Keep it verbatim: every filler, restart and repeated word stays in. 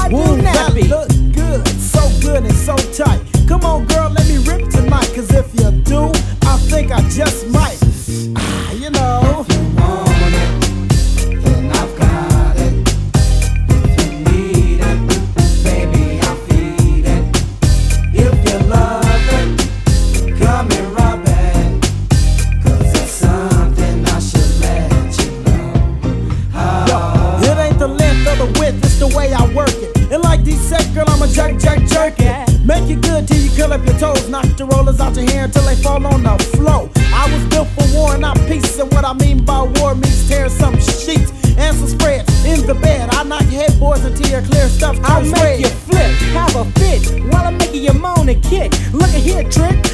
I do Ooh, that nappy. look good, so good and so tight. Come on, girl, let me rip tonight. Cause if you do, I think I just might. Ah, you know. If you want it, then I've got it. If you need it, baby, I'll feed it. If you love it, come and rub it. Cause it's something I should let you know. Oh. Yo, it ain't the length or the width, it's the way I work it. And like these sex, girl, I'm a jerk, jerk, jerk it. Make it good till you curl up your toes. Knock the rollers out your hair until they fall on the floor. I was built for war, not peace. And what I mean by war means tear some sheets and some spreads in the bed. I knock your headboards until your clear stuff I'll turns make red. you flip, have a fit while I'm making you moan and kick. Look at here, trick.